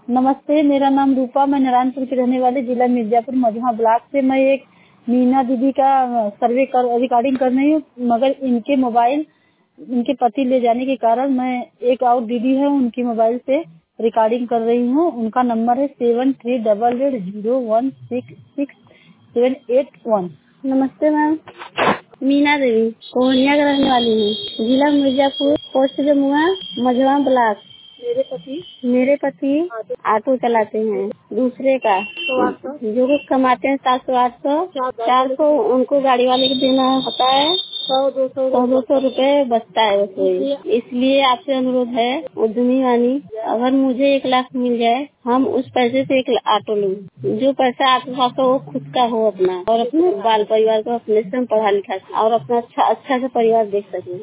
नमस्ते, मेरा नाम रूपा, मैं नारायणपुर की रहने वाली, जिला मिर्जापुर, मझवा ब्लॉक से। मैं एक मीना दीदी का रिकॉर्डिंग कर रही हूँ, मगर इनके मोबाइल इनके पति ले जाने के कारण मैं एक और दीदी है उनकी मोबाइल से रिकॉर्डिंग कर रही हूँ। उनका नंबर है 7388016671। नमस्ते मैम, मीना देवी कोहनिया का रहने वाली हूँ, जिला मिर्जापुर, पोस्ट जमुआ, मझवा ब्लॉक। मेरे पति ऑटो चलाते हैं, दूसरे का जो कुछ कमाते हैं 700-800-400 उनको गाड़ी वाले को देना होता है। 100-200 रुपए बचता है उसमें। इसलिए आपसे अनुरोध है उद्यमी वानी, अगर मुझे 1 लाख मिल जाए, हम उस पैसे से 1 ऑटो लूँ। जो पैसा आपके पास हो वो खुद का हो अपना, और अपने बाल परिवार को अपने से पढ़ा लिखा और अपना अच्छा से परिवार देख सके।